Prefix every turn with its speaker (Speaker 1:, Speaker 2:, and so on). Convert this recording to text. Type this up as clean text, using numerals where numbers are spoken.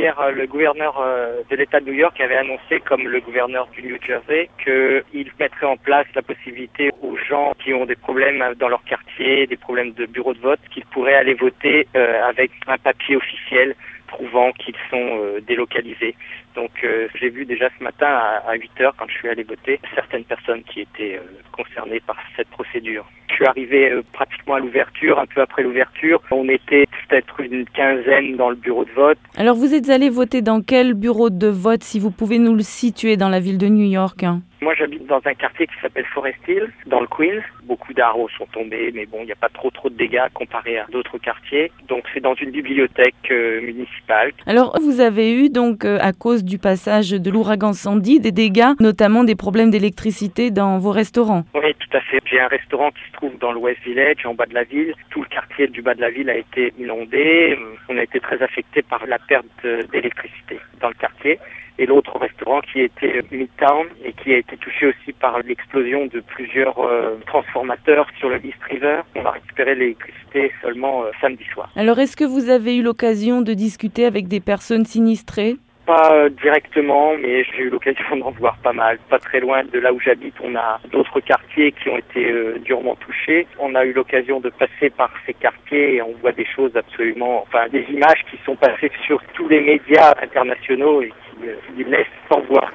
Speaker 1: hier, le gouverneur de l'État de New York avait annoncé, comme le gouverneur du New Jersey, qu'il mettrait en place la possibilité aux gens qui ont des problèmes dans leur quartier, des problèmes de bureau de vote, qu'ils pourraient aller voter avec un papier officiel prouvant qu'ils sont délocalisés. Donc j'ai vu déjà ce matin à 8h, quand je suis allé voter, certaines personnes qui étaient concernées par cette procédure. Je suis arrivé pratiquement à l'ouverture, un peu après l'ouverture. On était peut-être une quinzaine dans le bureau de vote.
Speaker 2: Alors vous êtes allé voter dans quel bureau de vote, si vous pouvez nous le situer dans la ville de New York?
Speaker 1: Moi, j'habite dans un quartier qui s'appelle Forest Hills, dans le Queens. Beaucoup d'arbres sont tombés, mais bon, il n'y a pas trop de dégâts comparé à d'autres quartiers. Donc, c'est dans une bibliothèque municipale.
Speaker 2: Alors, vous avez eu donc, à cause du passage de l'ouragan Sandy, des dégâts, notamment des problèmes d'électricité dans vos restaurants?
Speaker 1: Oui, tout à fait. J'ai un restaurant qui se trouve dans le West Village, en bas de la ville. Tout le quartier du bas de la ville a été inondé. On a été très affecté par la perte d'électricité dans le quartier. Et l'autre restaurant qui était Midtown et qui a été touché aussi par l'explosion de plusieurs transformateurs sur le East River. On a récupéré l'électricité seulement samedi soir.
Speaker 2: Alors, est-ce que vous avez eu l'occasion de discuter avec des personnes sinistrées?
Speaker 1: Pas directement, mais j'ai eu l'occasion d'en voir pas mal. Pas très loin de là où j'habite, on a d'autres quartiers qui ont été durement touchés. On a eu l'occasion de passer par ces quartiers et on voit des choses absolument, des images qui sont passées sur tous les médias internationaux et qui laissent sans voix.